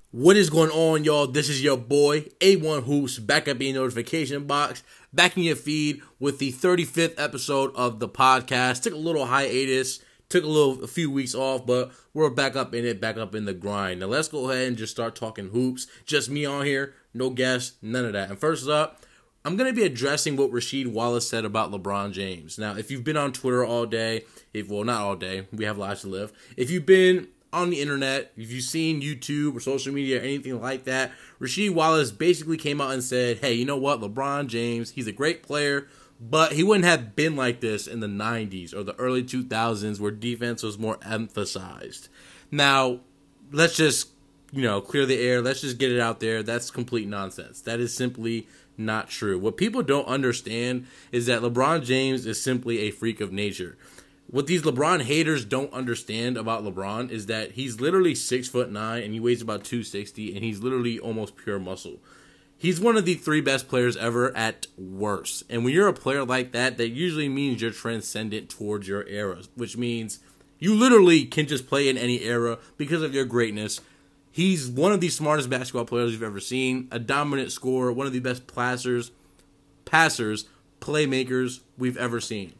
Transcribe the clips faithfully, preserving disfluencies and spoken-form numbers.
What is going on, y'all? This is your boy, A one Hoops, back up in your notification box, back in your feed with the thirty-fifth episode of the podcast. Took a little hiatus, took a little, a few weeks off, but we're back up in it, back up in the grind. Now let's go ahead and just start talking hoops. Just me on here, no guests, none of that. And first up, I'm going to be addressing what Rasheed Wallace said about LeBron James. Now, if you've been on Twitter all day, if well, not all day, we have lives to live. If you've been on the internet, if you've seen YouTube or social media or anything like that, Rasheed Wallace basically came out and said, hey, you know what, LeBron James, he's a great player, but he wouldn't have been like this in the nineties or the early two thousands where defense was more emphasized. Now, let's just, you know, clear the air. Let's just get it out there. That's complete nonsense. That is simply not true. What people don't understand is that LeBron James is simply a freak of nature. What these LeBron haters don't understand about LeBron is that he's literally six foot nine and he weighs about two sixty and he's literally almost pure muscle. He's one of the three best players ever at worst. And when you're a player like that, that usually means you're transcendent towards your era, which means you literally can just play in any era because of your greatness. He's one of the smartest basketball players you've ever seen, a dominant scorer, one of the best passers, passers, playmakers we've ever seen.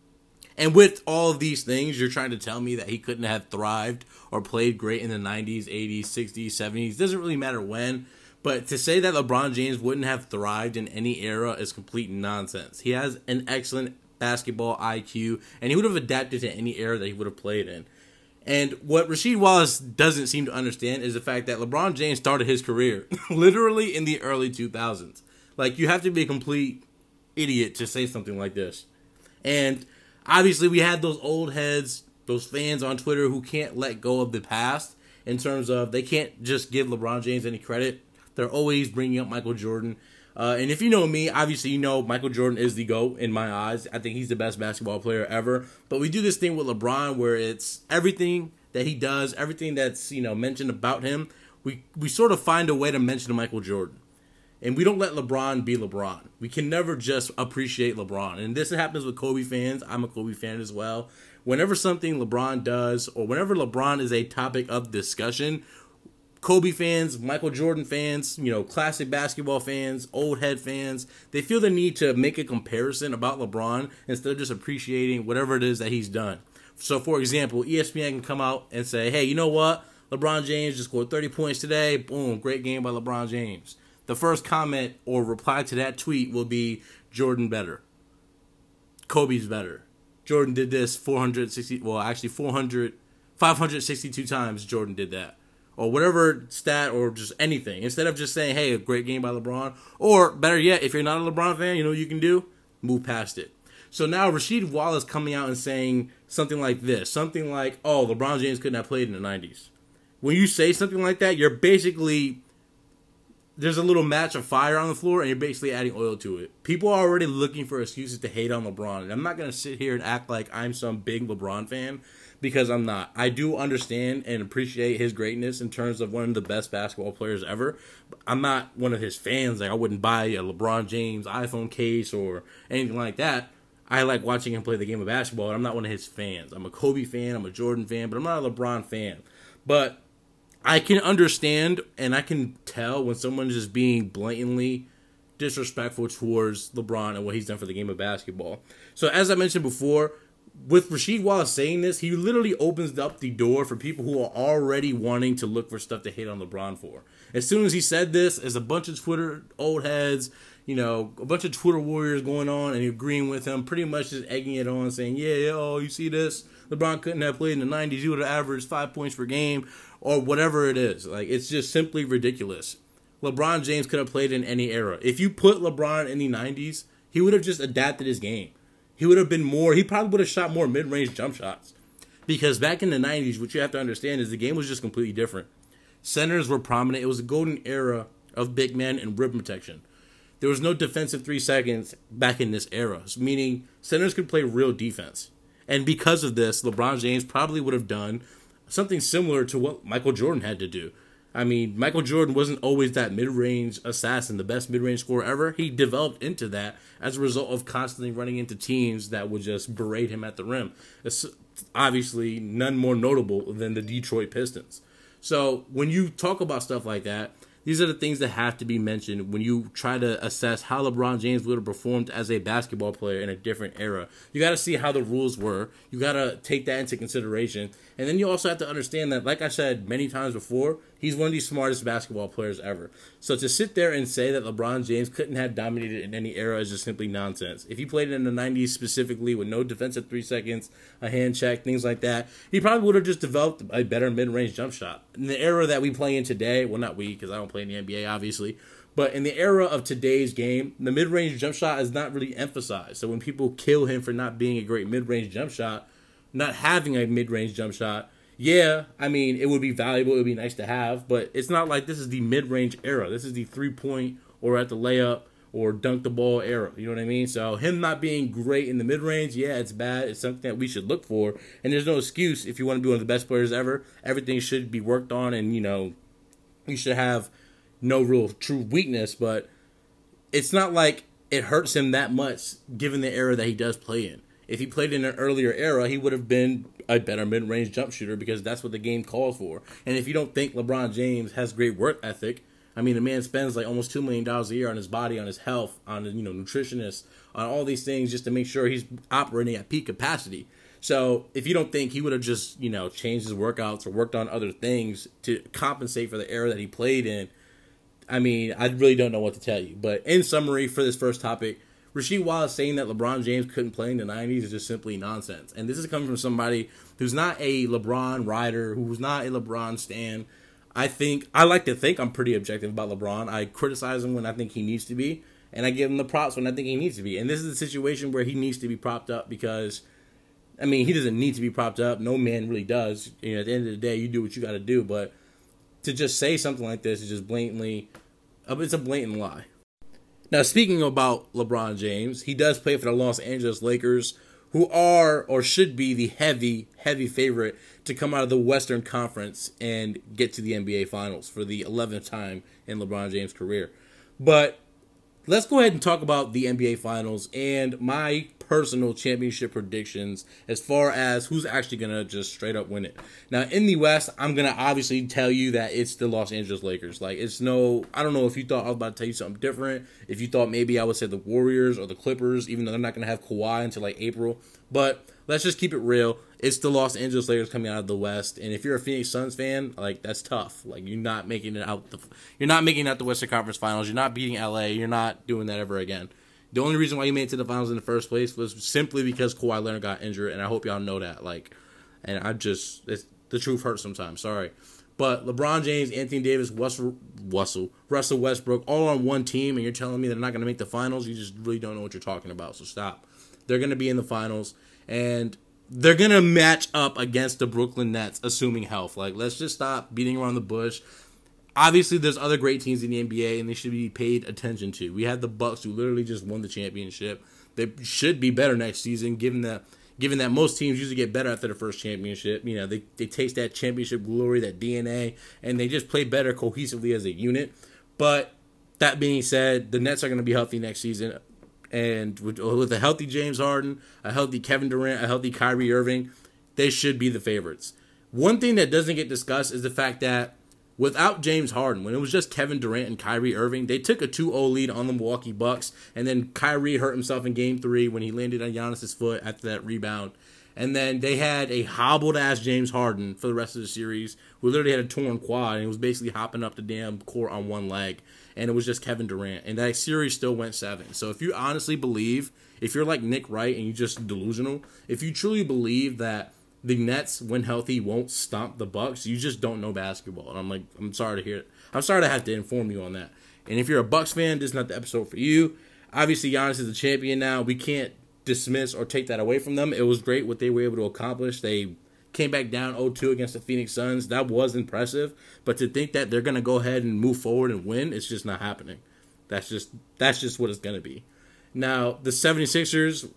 And with all of these things, you're trying to tell me that he couldn't have thrived or played great in the nineties, eighties, sixties, seventies. Doesn't really matter when. But to say that LeBron James wouldn't have thrived in any era is complete nonsense. He has an excellent basketball I Q, and he would have adapted to any era that he would have played in. And what Rasheed Wallace doesn't seem to understand is the fact that LeBron James started his career literally in the early two thousands. Like, you have to be a complete idiot to say something like this. And obviously, we had those old heads, those fans on Twitter who can't let go of the past in terms of they can't just give LeBron James any credit. They're always bringing up Michael Jordan. Uh, and if you know me, obviously you know Michael Jordan is the GOAT in my eyes. I think he's the best basketball player ever. But we do this thing with LeBron where it's everything that he does, everything that's, you know, mentioned about him, we, we sort of find a way to mention Michael Jordan. And we don't let LeBron be LeBron. We can never just appreciate LeBron. And this happens with Kobe fans. I'm a Kobe fan as well. Whenever something LeBron does, or whenever LeBron is a topic of discussion, Kobe fans, Michael Jordan fans, you know, classic basketball fans, old head fans, they feel the need to make a comparison about LeBron instead of just appreciating whatever it is that he's done. So, for example, E S P N can come out and say, hey, you know what? LeBron James just scored thirty points today. Boom, great game by LeBron James. The first comment or reply to that tweet will be Jordan better. Kobe's better. Jordan did this four hundred sixty, well, actually four hundred, five hundred sixty-two times Jordan did that. Or whatever stat or just anything. Instead of just saying, hey, a great game by LeBron. Or better yet, if you're not a LeBron fan, you know what you can do? Move past it. So now Rasheed Wallace coming out and saying something like this. Something like, oh, LeBron James couldn't have played in the nineties. When you say something like that, you're basically, there's a little match of fire on the floor, and you're basically adding oil to it. People are already looking for excuses to hate on LeBron. And I'm not going to sit here and act like I'm some big LeBron fan, because I'm not. I do understand and appreciate his greatness in terms of one of the best basketball players ever. But I'm not one of his fans. Like, I wouldn't buy a LeBron James iPhone case or anything like that. I like watching him play the game of basketball, and I'm not one of his fans. I'm a Kobe fan, I'm a Jordan fan, but I'm not a LeBron fan. But I can understand and I can tell when someone is just being blatantly disrespectful towards LeBron and what he's done for the game of basketball. So as I mentioned before, with Rasheed Wallace saying this, he literally opens up the door for people who are already wanting to look for stuff to hate on LeBron for. As soon as he said this, there's a bunch of Twitter old heads, you know, a bunch of Twitter warriors going on and agreeing with him, pretty much just egging it on, saying, yeah, yeah, oh, you see this? LeBron couldn't have played in the nineties. He would have averaged five points per game or whatever it is. Like, it's just simply ridiculous. LeBron James could have played in any era. If you put LeBron in the nineties, he would have just adapted his game. He would have been more, he probably would have shot more mid-range jump shots. Because back in the nineties, what you have to understand is the game was just completely different. Centers were prominent. It was a golden era of big men and rim protection. There was no defensive three seconds back in this era, meaning centers could play real defense. And because of this, LeBron James probably would have done something similar to what Michael Jordan had to do. I mean, Michael Jordan wasn't always that mid-range assassin, the best mid-range scorer ever. He developed into that as a result of constantly running into teams that would just berate him at the rim. It's obviously none more notable than the Detroit Pistons. So when you talk about stuff like that, these are the things that have to be mentioned when you try to assess how LeBron James would have performed as a basketball player in a different era. You got to see how the rules were. You got to take that into consideration. And then you also have to understand that, like I said many times before, he's one of the smartest basketball players ever. So to sit there and say that LeBron James couldn't have dominated in any era is just simply nonsense. If he played in the nineties specifically with no defensive three seconds, a hand check, things like that, he probably would have just developed a better mid-range jump shot. In the era that we play in today, well, not we, because I don't play in the N B A, obviously, but in the era of today's game, the mid-range jump shot is not really emphasized. So when people kill him for not being a great mid-range jump shot, not having a mid-range jump shot, yeah, I mean, it would be valuable, it would be nice to have, but it's not like this is the mid-range era. This is the three-point or at the layup or dunk the ball era. You know what I mean? So him not being great in the mid-range, yeah, it's bad. It's something that we should look for, and there's no excuse if you want to be one of the best players ever. Everything should be worked on, and, you know, you should have no real true weakness, but it's not like it hurts him that much given the era that he does play in. If he played in an earlier era, he would have been a better mid-range jump shooter because that's what the game calls for. And if you don't think LeBron James has great work ethic, I mean, the man spends like almost two million dollars a year on his body, on his health, on, you know, nutritionists, on all these things just to make sure he's operating at peak capacity. So if you don't think he would have just, you know, changed his workouts or worked on other things to compensate for the era that he played in, I mean, I really don't know what to tell you. But in summary, for this first topic, Rasheed Wallace saying that LeBron James couldn't play in the nineties is just simply nonsense. And this is coming from somebody who's not a LeBron rider, who's not a LeBron stan. I think, I like to think I'm pretty objective about LeBron. I criticize him when I think he needs to be, and I give him the props when I think he needs to be. And this is a situation where he needs to be propped up because, I mean, he doesn't need to be propped up. No man really does. You know, at the end of the day, you do what you got to do. But to just say something like this is just blatantly, it's a blatant lie. Now, speaking about LeBron James, he does play for the Los Angeles Lakers, who are or should be the heavy, heavy favorite to come out of the Western Conference and get to the N B A Finals for the eleventh time in LeBron James' career. But let's go ahead and talk about the N B A Finals and my personal championship predictions as far as who's actually going to just straight up win it. Now, in the West, I'm going to obviously tell you that it's the Los Angeles Lakers. Like, it's no, I don't know if you thought I was about to tell you something different. If you thought maybe I would say the Warriors or the Clippers, even though they're not going to have Kawhi until like April. But let's just keep it real. It's the Los Angeles Lakers coming out of the West, and if you're a Phoenix Suns fan, like, that's tough. Like, you're not making it out. The, you're not making it out the Western Conference Finals. You're not beating L A. You're not doing that ever again. The only reason why you made it to the finals in the first place was simply because Kawhi Leonard got injured, and I hope y'all know that. Like, and I just, it's, the truth hurts sometimes. Sorry, but LeBron James, Anthony Davis, Russell, Russell, Russell Westbrook, all on one team, and you're telling me they're not going to make the finals? You just really don't know what you're talking about. So stop. They're going to be in the finals, and they're going to match up against the Brooklyn Nets, assuming health. Like, let's just stop beating around the bush. Obviously, there's other great teams in the N B A, and they should be paid attention to. We had the Bucks, who literally just won the championship. They should be better next season, given that given that most teams usually get better after the first championship. You know, they, they taste that championship glory, that D N A, and they just play better cohesively as a unit. But that being said, the Nets are going to be healthy next season. And with, with a healthy James Harden, a healthy Kevin Durant, a healthy Kyrie Irving, they should be the favorites. One thing that doesn't get discussed is the fact that without James Harden, when it was just Kevin Durant and Kyrie Irving, they took a two oh lead on the Milwaukee Bucks, and then Kyrie hurt himself in Game three when he landed on Giannis' foot after that rebound. And then they had a hobbled-ass James Harden for the rest of the series, who literally had a torn quad, and he was basically hopping up the damn court on one leg. And it was just Kevin Durant. And that series still went seven. So if you honestly believe, if you're like Nick Wright and you're just delusional, if you truly believe that the Nets, when healthy, won't stomp the Bucks, you just don't know basketball. And I'm like, I'm sorry to hear it. I'm sorry to have to inform you on that. And if you're a Bucks fan, this is not the episode for you. Obviously, Giannis is the champion now. We can't dismiss or take that away from them. It was great what they were able to accomplish. They came back down oh two against the Phoenix Suns. That was impressive. But to think that they're going to go ahead and move forward and win, it's just not happening. That's just that's just what it's going to be. Now, the 76ers,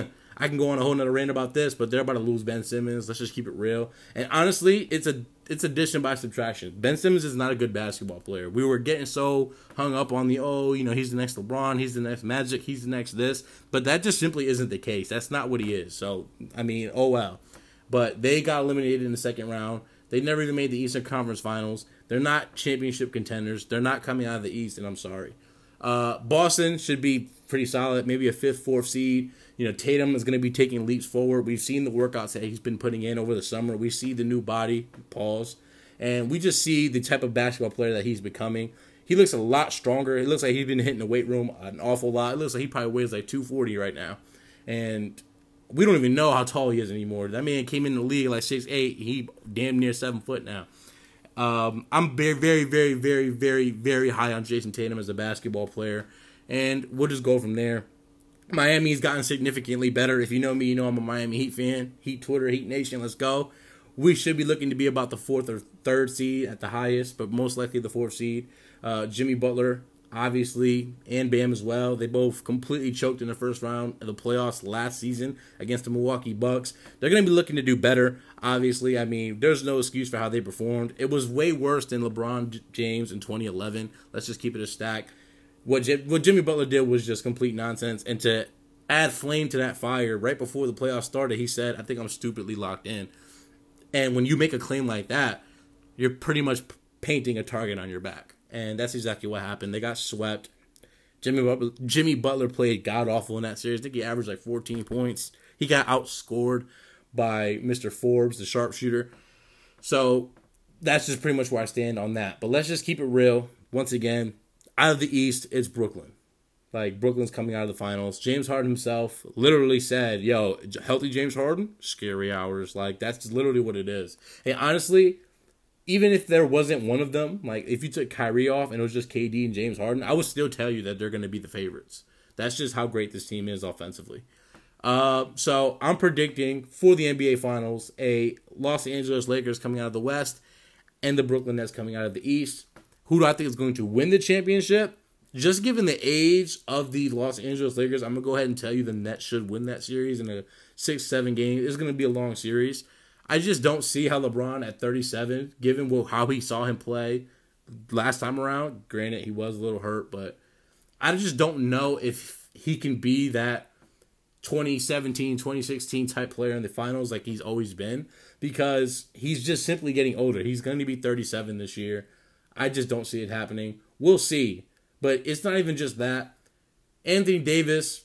I can go on a whole nother rant about this, but they're about to lose Ben Simmons. Let's just keep it real. And honestly, it's a it's addition by subtraction. Ben Simmons is not a good basketball player. We were getting so hung up on the, oh, you know, he's the next LeBron, he's the next Magic, he's the next this. But that just simply isn't the case. That's not what he is. So, I mean, oh well. But they got eliminated in the second round. They never even made the Eastern Conference Finals. They're not championship contenders. They're not coming out of the East, and I'm sorry. Uh, Boston should be pretty solid, maybe a fifth, fourth seed. You know, Tatum is going to be taking leaps forward. We've seen the workouts that he's been putting in over the summer. We see the new body, pause, and we just see the type of basketball player that he's becoming. He looks a lot stronger. It looks like he's been hitting the weight room an awful lot. It looks like he probably weighs like two forty right now. And we don't even know how tall he is anymore. That man came in the league like six eight. He damn near seven foot now. Um, I'm very, very, very, very, very, very high on Jason Tatum as a basketball player. And we'll just go from there. Miami's gotten significantly better. If you know me, you know I'm a Miami Heat fan. Heat Twitter, Heat Nation, let's go. We should be looking to be about the fourth or third seed at the highest, but most likely the fourth seed. Uh, Jimmy Butler, obviously, and Bam as well. They both completely choked in the first round of the playoffs last season against the Milwaukee Bucks. They're going to be looking to do better, obviously. I mean, there's no excuse for how they performed. It was way worse than LeBron James in twenty eleven. Let's just keep it a stack. What, J- what Jimmy Butler did was just complete nonsense. And to add flame to that fire, right before the playoffs started, he said, I think I'm stupidly locked in. And when you make a claim like that, you're pretty much painting a target on your back. And that's exactly what happened. They got swept. Jimmy Butler, Jimmy Butler played god-awful in that series. I think he averaged like fourteen points. He got outscored by Mister Forbes, the sharpshooter. So that's just pretty much where I stand on that. But let's just keep it real. Once again, out of the East, it's Brooklyn. Like, Brooklyn's coming out of the finals. James Harden himself literally said, yo, healthy James Harden? Scary hours. Like, that's literally what it is. And honestly, even if there wasn't one of them, like if you took Kyrie off and it was just K D and James Harden, I would still tell you that they're going to be the favorites. That's just how great this team is offensively. Uh, so I'm predicting for the N B A Finals, a Los Angeles Lakers coming out of the West and the Brooklyn Nets coming out of the East. Who do I think is going to win the championship? Just given the age of the Los Angeles Lakers, I'm going to go ahead and tell you the Nets should win that series in a six seven game. It's going to be a long series. I just don't see how LeBron at thirty-seven, given how he saw him play last time around, granted he was a little hurt, but I just don't know if he can be that twenty seventeen, twenty sixteen type player in the finals like he's always been, because he's just simply getting older. He's going to be thirty-seven this year. I just don't see it happening. We'll see. But it's not even just that. Anthony Davis,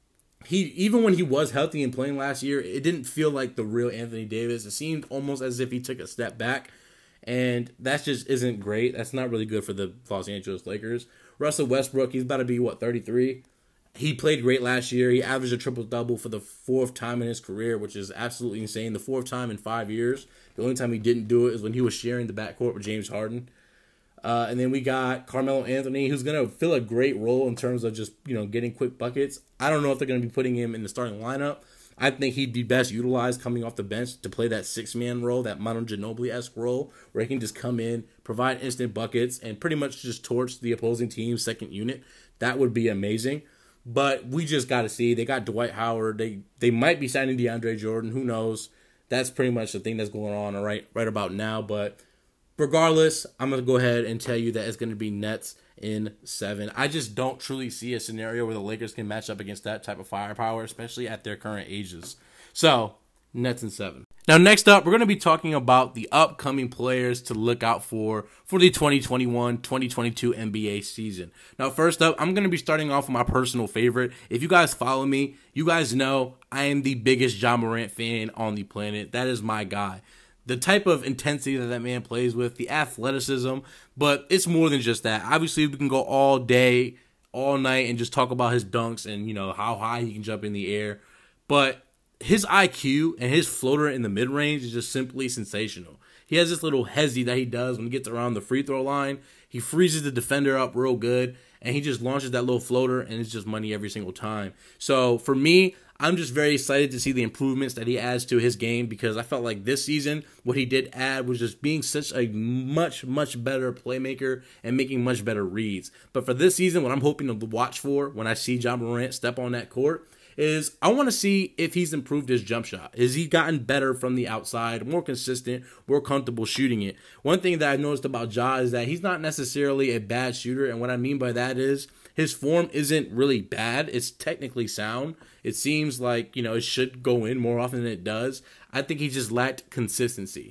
he even when he was healthy and playing last year, it didn't feel like the real Anthony Davis. It seemed almost as if he took a step back, and that just isn't great. That's not really good for the Los Angeles Lakers. Russell Westbrook, he's about to be, what, thirty-three? He played great last year. He averaged a triple-double for the fourth time in his career, which is absolutely insane. The fourth time in five years. The only time he didn't do it is when he was sharing the backcourt with James Harden. Uh, and then we got Carmelo Anthony, who's going to fill a great role in terms of just, you know, getting quick buckets. I don't know if they're going to be putting him in the starting lineup. I think he'd be best utilized coming off the bench to play that six-man role, that Manu Ginobili-esque role, where he can just come in, provide instant buckets, and pretty much just torch the opposing team's second unit. That would be amazing. But we just got to see. They got Dwight Howard. They they might be signing DeAndre Jordan. Who knows? That's pretty much the thing that's going on right, right about now. But regardless, I'm going to go ahead and tell you that it's going to be Nets in seven. I just don't truly see a scenario where the Lakers can match up against that type of firepower, especially at their current ages. So, Nets in seven. Now, next up, we're going to be talking about the upcoming players to look out for for the twenty twenty-one twenty twenty-two N B A season. Now, first up, I'm going to be starting off with my personal favorite. If you guys follow me, you guys know I am the biggest Ja Morant fan on the planet. That is my guy. The type of intensity that that man plays with, the athleticism, but it's more than just that. Obviously, we can go all day, all night, and just talk about his dunks and, you know, how high he can jump in the air. But his I Q and his floater in the mid-range is just simply sensational. He has this little hezzy that he does when he gets around the free throw line. He freezes the defender up real good, and he just launches that little floater, and it's just money every single time. So, for me, I'm just very excited to see the improvements that he adds to his game, because I felt like this season, what he did add was just being such a much, much better playmaker and making much better reads. But for this season, what I'm hoping to watch for when I see Ja Morant step on that court is I want to see if he's improved his jump shot. Has he gotten better from the outside, more consistent, more comfortable shooting it? One thing that I've noticed about Ja is that he's not necessarily a bad shooter, and what I mean by that is his form isn't really bad. It's technically sound. It seems like, you know, it should go in more often than it does. I think he just lacked consistency.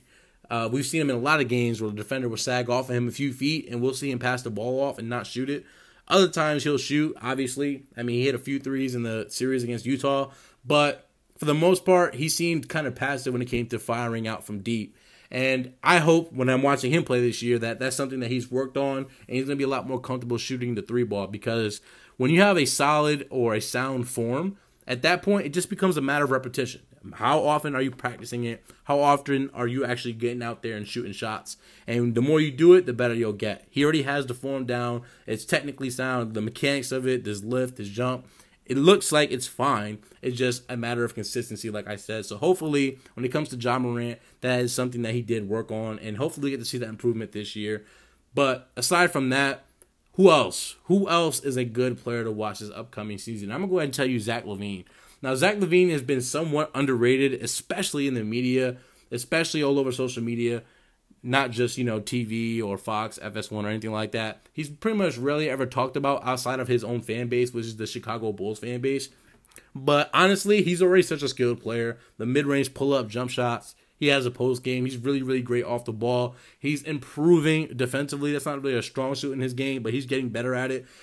Uh, we've seen him in a lot of games where the defender will sag off of him a few feet, and we'll see him pass the ball off and not shoot it. Other times he'll shoot, obviously. I mean, he hit a few threes in the series against Utah, but for the most part, he seemed kind of passive when it came to firing out from deep. And I hope when I'm watching him play this year that that's something that he's worked on, and he's going to be a lot more comfortable shooting the three ball, because when you have a solid or a sound form, at that point, it just becomes a matter of repetition. How often are you practicing it? How often are you actually getting out there and shooting shots? And the more you do it, the better you'll get. He already has the form down. It's technically sound. The mechanics of it, this lift, this jump, it looks like it's fine. It's just a matter of consistency, like I said. So hopefully, when it comes to Ja Morant, that is something that he did work on, and hopefully get to see that improvement this year. But aside from that, who else? Who else is a good player to watch this upcoming season? I'm going to go ahead and tell you Zach LaVine. Now, Zach LaVine has been somewhat underrated, especially in the media, especially all over social media, not just, you know, T V or Fox, F S one, or anything like that. He's pretty much rarely ever talked about outside of his own fan base, which is the Chicago Bulls fan base. But honestly, he's already such a skilled player. The mid-range pull-up jump shots, he has a post game. He's really, really great off the ball. He's improving defensively. That's not really a strong suit in his game, but he's getting better at it.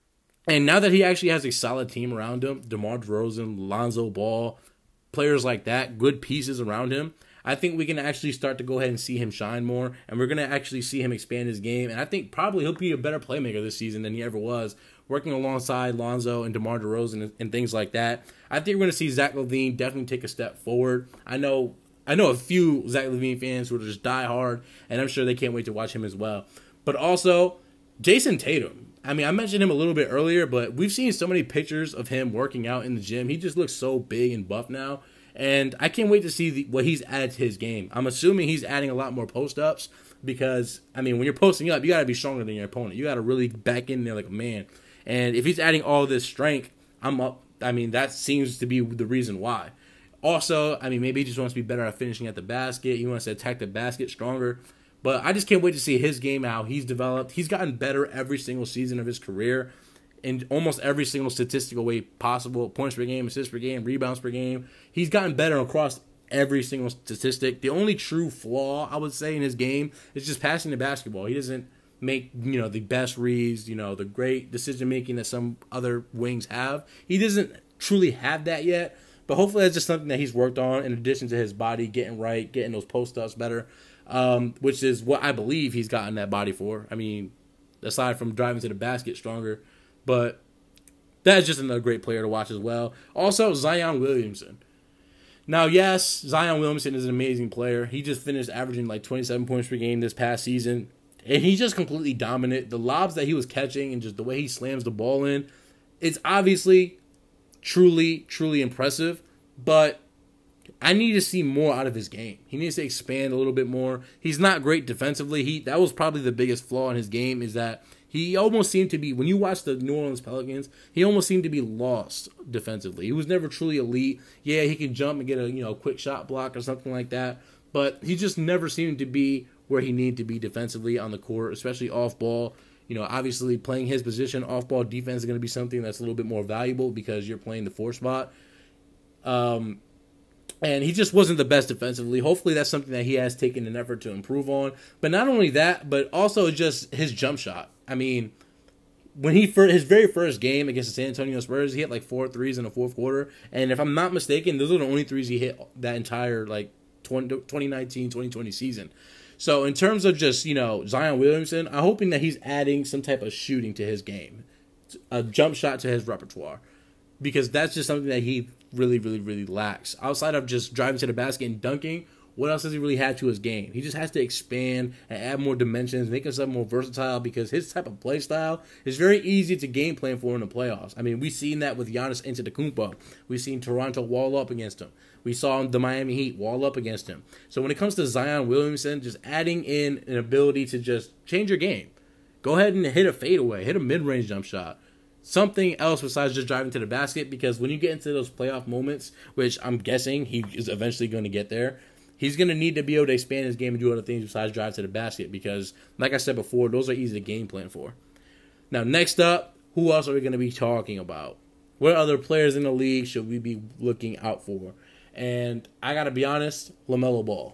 And now that he actually has a solid team around him, DeMar DeRozan, Lonzo Ball, players like that, good pieces around him, I think we can actually start to go ahead and see him shine more, and we're going to actually see him expand his game. And I think probably he'll be a better playmaker this season than he ever was, working alongside Lonzo and DeMar DeRozan and, and things like that. I think we're going to see Zach LaVine definitely take a step forward. I know I know a few Zach LaVine fans who are just die hard, and I'm sure they can't wait to watch him as well. But also, Jason Tatum. I mean, I mentioned him a little bit earlier, but we've seen so many pictures of him working out in the gym. He just looks so big and buff now. And I can't wait to see the, what he's added to his game. I'm assuming he's adding a lot more post-ups because, I mean, when you're posting up, you got to be stronger than your opponent. You got to really back in there like a man. And if he's adding all this strength, I'm up. I mean, that seems to be the reason why. Also, I mean, maybe he just wants to be better at finishing at the basket. He wants to attack the basket stronger. But I just can't wait to see his game, how he's developed. He's gotten better every single season of his career in almost every single statistical way possible. Points per game, assists per game, rebounds per game. He's gotten better across every single statistic. The only true flaw, I would say, in his game is just passing the basketball. He doesn't make, you know, the best reads, you know, the great decision-making that some other wings have. He doesn't truly have that yet. But hopefully that's just something that he's worked on in addition to his body getting right, getting those post-ups better. Um, which is what I believe he's gotten that body for. I mean, aside from driving to the basket stronger. But that's just another great player to watch as well. Also, Zion Williamson. Now, yes, Zion Williamson is an amazing player. He just finished averaging like twenty-seven points per game this past season. And he's just completely dominant. The lobs that he was catching and just the way he slams the ball in, it's obviously truly, truly impressive. But I need to see more out of his game. He needs to expand a little bit more. He's not great defensively. He that was probably the biggest flaw in his game, is that he almost seemed to be, when you watch the New Orleans Pelicans, he almost seemed to be lost defensively. He was never truly elite. Yeah, he can jump and get a, you know, quick shot block or something like that, but he just never seemed to be where he needed to be defensively on the court, especially off ball. You know, obviously playing his position, off ball defense is going to be something that's a little bit more valuable because you're playing the four spot. Um, And he just wasn't the best defensively. Hopefully that's something that he has taken an effort to improve on. But not only that, but also just his jump shot. I mean, when he first, his very first game against the San Antonio Spurs, he hit like four threes in the fourth quarter. And if I'm not mistaken, those are the only threes he hit that entire like twenty nineteen twenty twenty season. So in terms of just, you know, Zion Williamson, I'm hoping that he's adding some type of shooting to his game, a jump shot to his repertoire, because that's just something that he really, really, really lacks. Outside of just driving to the basket and dunking, what else does he really have to his game? He just has to expand and add more dimensions, make himself more versatile, because his type of play style is very easy to game plan for in the playoffs. I mean, we've seen that with Giannis Antetokounmpo. We've seen Toronto wall up against him. We saw the Miami Heat wall up against him. So when it comes to Zion Williamson, just adding in an ability to just change your game. Go ahead and hit a fadeaway, hit a mid-range jump shot. Something else besides just driving to the basket, because when you get into those playoff moments, which I'm guessing he is eventually going to get there, he's going to need to be able to expand his game and do other things besides drive to the basket, because, like I said before, those are easy to game plan for. Now, next up, who else are we going to be talking about? What other players in the league should we be looking out for? And I got to be honest, LaMelo Ball.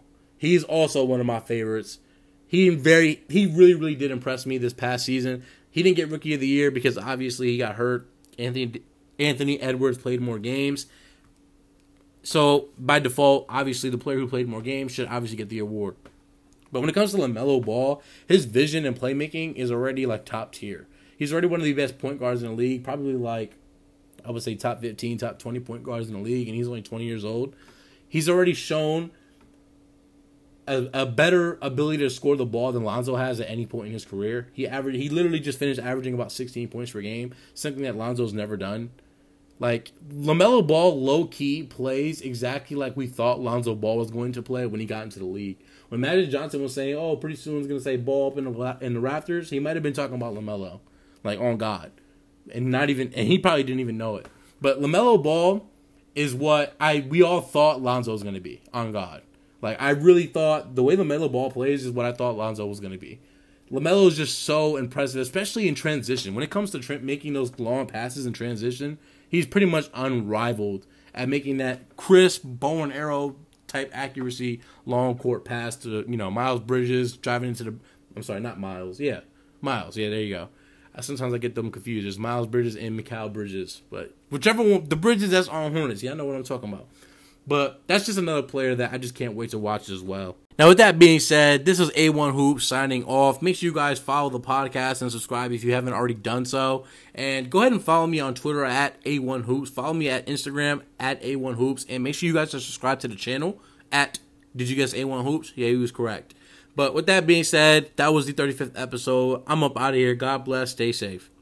He's also one of my favorites. He very he really really did impress me this past season. He didn't get Rookie of the Year because obviously he got hurt. Anthony Anthony Edwards played more games. So, by default, obviously the player who played more games should obviously get the award. But when it comes to LaMelo Ball, his vision and playmaking is already like top tier. He's already one of the best point guards in the league, probably like I would say top fifteen, top twenty point guards in the league, and he's only twenty years old. He's already shown a, a better ability to score the ball than Lonzo has at any point in his career. He averaged, he literally just finished averaging about sixteen points per game, something that Lonzo's never done. Like, LaMelo Ball low-key plays exactly like we thought Lonzo Ball was going to play when he got into the league. When Magic Johnson was saying, oh, pretty soon he's going to say ball up in the, in the rafters, he might have been talking about LaMelo. Like, on God. And not even, and he probably didn't even know it. But LaMelo Ball is what I we all thought Lonzo was going to be, on God. Like, I really thought the way LaMelo Ball plays is what I thought Lonzo was going to be. LaMelo is just so impressive, especially in transition. When it comes to tra- making those long passes in transition, he's pretty much unrivaled at making that crisp bow and arrow type accuracy long court pass to, you know, Miles Bridges driving into the. I'm sorry, not Miles. Yeah, Miles. Yeah, there you go. Sometimes I get them confused. There's Miles Bridges and Mikal Bridges, but whichever one, the Bridges that's on Hornets. Y'all know what I'm talking about. But that's just another player that I just can't wait to watch as well. Now, with that being said, this is A one Hoops signing off. Make sure you guys follow the podcast and subscribe if you haven't already done so. And go ahead and follow me on Twitter at A one Hoops. Follow me at Instagram at A one Hoops. And make sure you guys are subscribed to the channel at, did you guess A one Hoops? Yeah, he was correct. But with that being said, that was the thirty-fifth episode. I'm up out of here. God bless. Stay safe.